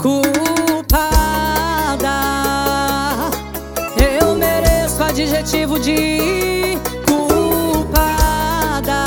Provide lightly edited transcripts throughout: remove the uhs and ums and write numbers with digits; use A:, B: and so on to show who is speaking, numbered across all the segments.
A: culpada. Eu mereço adjetivo de culpada.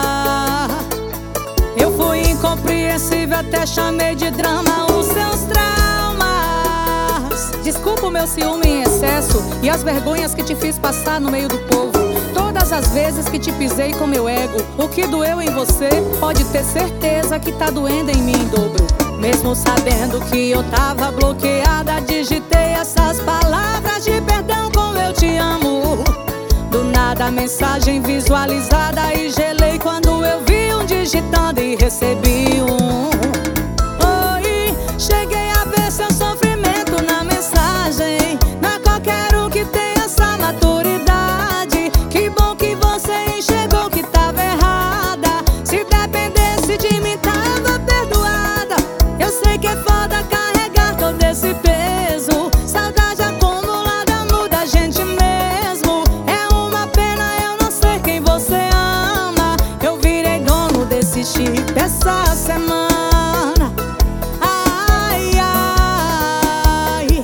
A: Eu fui incompreensível, até chamei de drama os seus traumas. Desculpa o meu ciúme em excesso e as vergonhas que te fiz passar no meio do povo. Todas as vezes que te pisei com meu ego, o que doeu em você, pode ter certeza que tá doendo em mim em dobro. Mesmo sabendo que eu tava bloqueada, digitei essas palavras de perdão com eu te amo. Do nada a mensagem visualizada e gelei quando eu vi um digitando e recebi um oi. Cheguei a ver seu sofrimento na mensagem. Não é qualquer um que tem essa maturidade. Que bom que você enxergou que tava errada. Se dependesse de mim tava perdoada. Eu sei que é foda carregar todo esse peso. Saudade acumulada muda a gente mesmo. É uma pena eu não sei quem você ama. Eu virei dono desse chip essa semana. Ai, ai,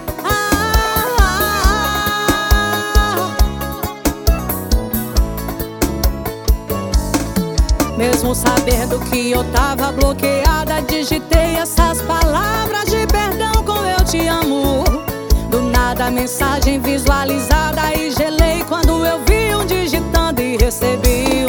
A: mesmo sabendo que eu tava bloqueada, digitei essas palavras de perdão com eu te amo. Do nada a mensagem visualizada e gelei quando eu vi um digitando e recebi